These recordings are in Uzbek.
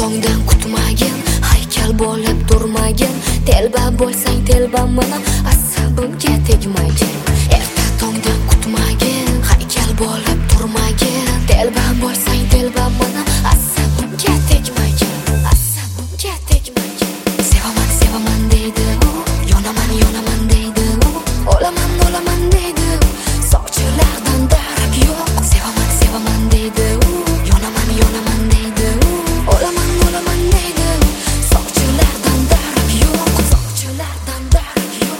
tongdan kutmagin, haykal bo'lib turmagin. Telba bo'lsang telba mana, asabimga tegmagin. Erta tongdan kutmagin, haykal bo'lib turmagin. Telba bo'lsang telba mana, asabimga tegmagin. Asabimga tegmagin. Sevaman sevaman deydi u, yonaman yonaman deydi u, olaman olaman deydi u. Soqchilardan darak yo'q. Sevaman sevaman deydi u, yonaman yonaman deydi u, olaman olaman deydi u. Soqchilardan darak yo'q. Soqchilardan darak yo'q.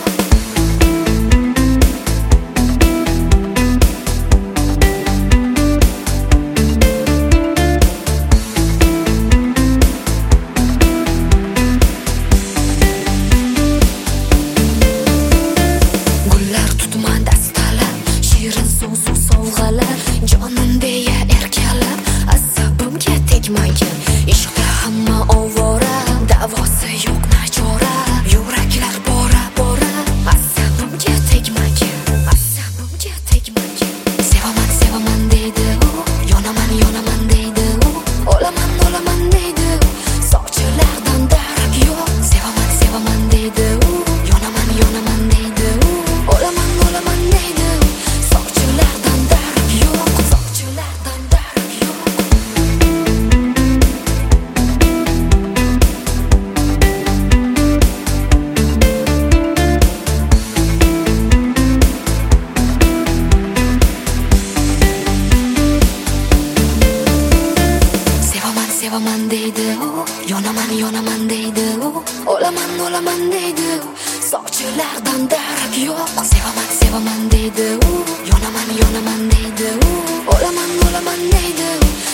Gullar tutma dastalar, shirin so'zu sovg'alar, jonim deya erkalab, asabimga tegmagin. Ishqda hamma ovora, davosi yo'q nachora. Yuraklar bora bora, asabimga tegmagin. Asabimga tegmagin. Sevaman sevaman deydi u, yonaman yonaman deydi u, olaman olaman deydi u. Soqchilardan darak yo'q. Sevaman sevaman deydi u, yonaman yonaman deydi u, olaman olaman deydi u. Soqchilardan darak yo'q. Soqchilardan darak yo'q. Sevaman sevaman deydi u, yonaman yonaman deydi u, olaman olaman deydi u. Soqchilardan darak yo'q. Sevaman sevaman deydi u, yonaman yonaman deydi u, olaman olaman deydi u.